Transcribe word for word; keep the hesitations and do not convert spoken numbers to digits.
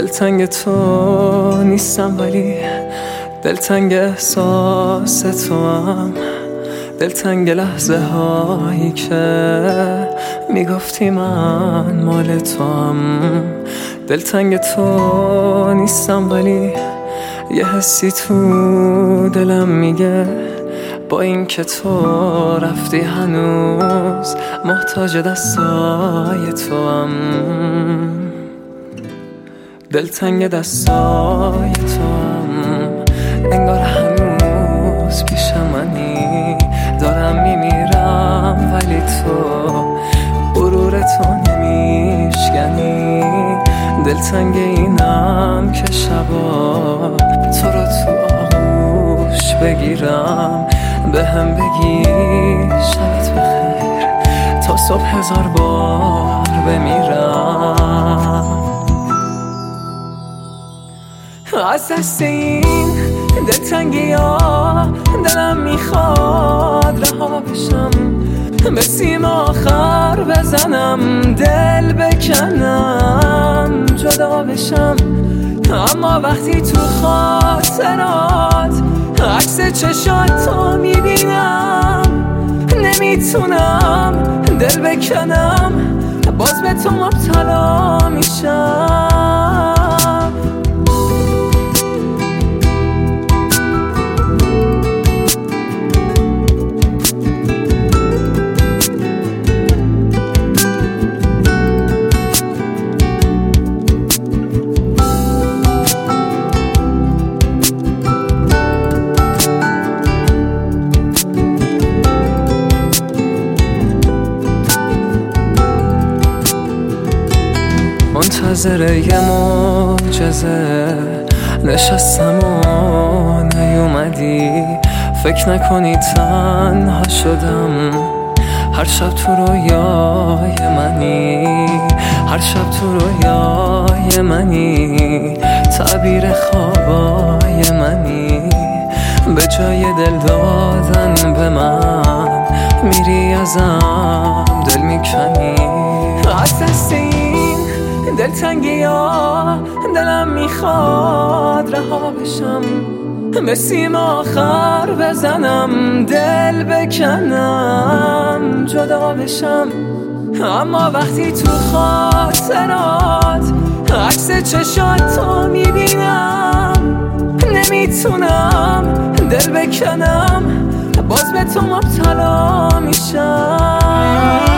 دلتنگ تو نیستم ولی دلتنگ احساس تو هم، دلتنگ لحظه هایی که میگفتی من مال تو هم. دلتنگ تو نیستم ولی یه حسی تو دلم میگه با این که تو رفتی هنوز محتاج دستای تو هم. دلتنگ دستای تو هم، انگار هنوز پیش منی، دارم میمیرم ولی تو غرور تو نمیشکنی. دلتنگ اینم که شبا تو رو تو آغوش بگیرم، به هم بگی شبت بخیر تا صبح هزار بار بمیرم. از دست این دلتنگی ها دلم میخواد رها بشم، به سیم آخر بزنم دل بکنم جدا بشم. اما وقتی تو خاطرات عکس چشات تو میبینم، نمیتونم دل بکنم، باز به تو مبتلا میشم. منتظر یه معجزه نشستم و نیومدی، فکر نکنی تنها شدم. هر شب تو رویای منی، هر شب تو رویای منی، تعبیر خوابای منی. به جای دل دادن به من میری ازم دل میکنی. از دست این دلتنگی ها دلم میخواد رها بشم، به سیم آخر بزنم دل بکنم جدا بشم. اما وقتی تو خاطرات عکس چشات تو میبینم، نمیتونم دل بکنم، باز به تو مبتلا میشم.